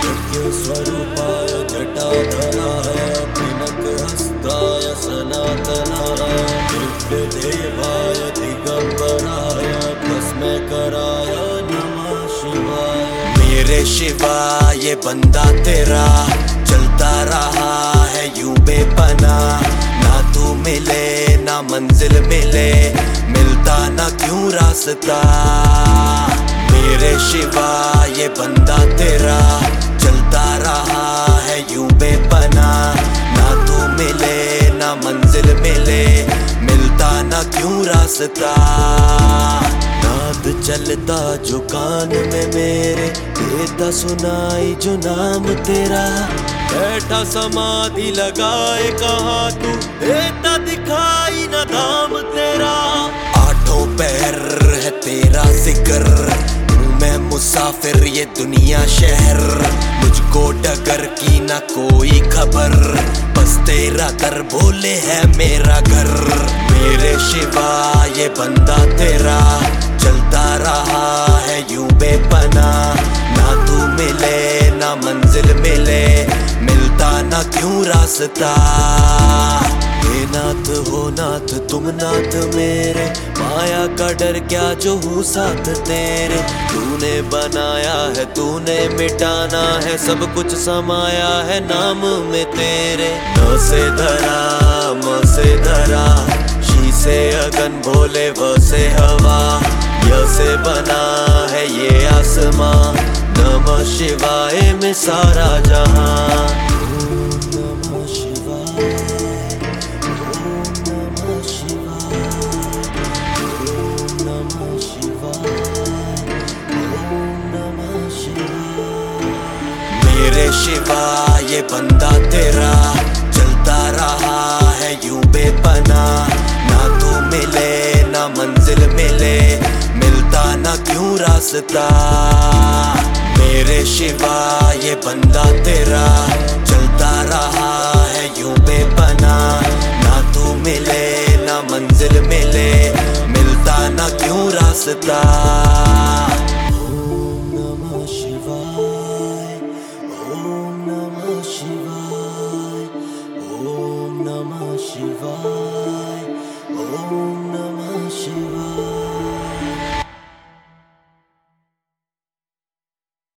स्वरूपाय जटाधराय पिनकहस्ताय सनातनाय दिव्यदेवाय दिगंबराय भस्मकराय नमः शिवाय। मेरे शिवा ये बंदा तेरा चलता रहा है यूं बेपना, ना तू मिले ना मंजिल मिले, मिलता ना क्यों रास्ता। मेरे शिवा ये बंदा तेरा चलता रहा है यूं बेपना, ना तू मिले ना मंजिल मिले, मिलता ना क्यों रास्ता। नाद चलता जो कान में मेरे, देता सुनाई जो नाम तेरा। बैठा समाधि लगाए कहाँ तू, देता दिखाई ना धाम तेरा। आठों पैर है तेरा जिक्र, मैं मुसाफिर ये दुनिया शहर, मुझको डगर की ना कोई खबर, बस तेरा दर बोले है मेरा घर। मेरे शिवा ये बंदा तेरा चलता रहा है यूं बेपना, ना तू मिले ना मंजिल मिले, मिलता ना क्यों रास्ता। हे नाथ हो नाथ तुम नाथ मेरे, माया का डर क्या जो हूँ साथ तेरे। तूने बनाया है तूने मिटाना है, सब कुछ समाया है नाम में तेरे। न से धरा म से धरा, शी से अगन भोले व से हवा, य से बना है ये आसमां, नमः शिवाय में सारा जहां। मेरे शिवा ये बंदा तेरा चलता रहा है यूं बेपना, ना तू मिले ना मंजिल मिले, मिलता ना क्यों रास्ता। मेरे शिवा ये बंदा तेरा चलता रहा है यूं बेपना, ना तू मिले ना मंजिल मिले, मिलता ना क्यों रास्ता।